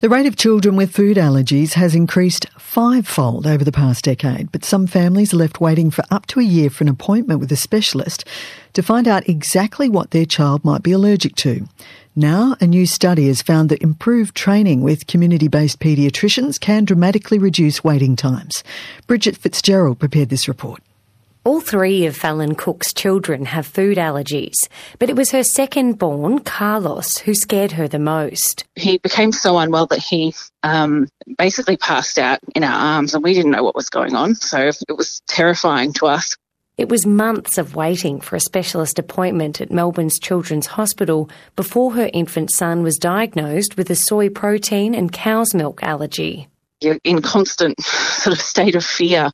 The rate of children with food allergies has increased fivefold over the past decade, but some families are left waiting for up to a year for an appointment with a specialist to find out exactly what their child might be allergic to. Now, a new study has found that improved training with community-based paediatricians can dramatically reduce waiting times. Bridget Fitzgerald prepared this report. All three of Fallon Cook's children have food allergies, but it was her second-born, Carlos, who scared her the most. He became so unwell that he basically passed out in our arms, and we didn't know what was going on, so it was terrifying to us. It was months of waiting for a specialist appointment at Melbourne's Children's Hospital before her infant son was diagnosed with a soy protein and cow's milk allergy. You're in constant sort of state of fear,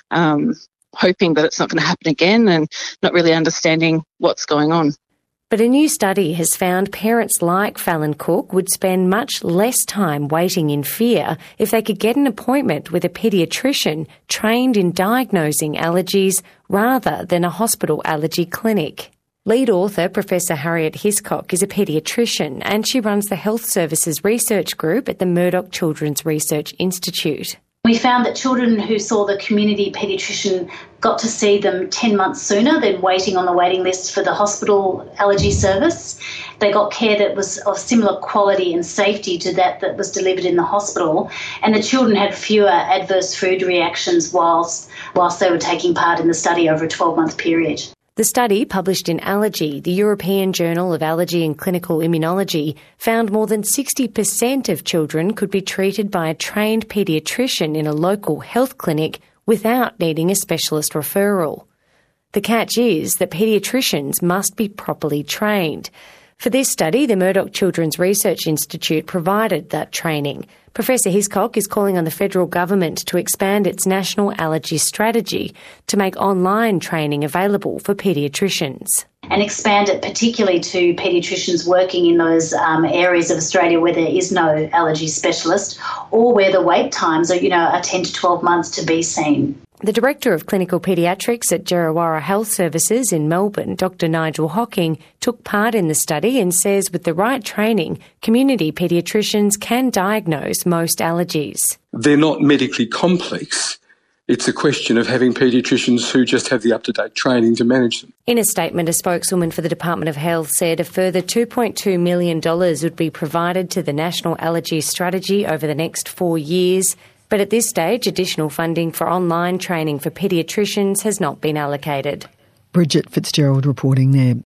hoping that it's not going to happen again and not really understanding what's going on. But a new study has found parents like Fallon Cook would spend much less time waiting in fear if they could get an appointment with a paediatrician trained in diagnosing allergies rather than a hospital allergy clinic. Lead author Professor Harriet Hiscock is a paediatrician, and she runs the Health Services Research Group at the Murdoch Children's Research Institute. We found that children who saw the community paediatrician got to see them 10 months sooner than waiting on the waiting list for the hospital allergy service. They got care that was of similar quality and safety to that was delivered in the hospital, and the children had fewer adverse food reactions whilst they were taking part in the study over a 12-month period. The study, published in Allergy, the European Journal of Allergy and Clinical Immunology, found more than 60% of children could be treated by a trained paediatrician in a local health clinic without needing a specialist referral. The catch is that paediatricians must be properly trained. For this study, the Murdoch Children's Research Institute provided that training. Professor Hiscock is calling on the federal government to expand its national allergy strategy to make online training available for paediatricians. And expand it particularly to paediatricians working in those areas of Australia where there is no allergy specialist, or where the wait times are 10 to 12 months to be seen. The Director of Clinical Paediatrics at Djerriwarrh Health Services in Melbourne, Dr Nigel Hocking, took part in the study and says with the right training, community paediatricians can diagnose most allergies. They're not medically complex. It's a question of having paediatricians who just have the up-to-date training to manage them. In a statement, a spokeswoman for the Department of Health said a further $2.2 million would be provided to the National Allergy Strategy over the next 4 years. But at this stage, additional funding for online training for paediatricians has not been allocated. Bridget Fitzgerald reporting there.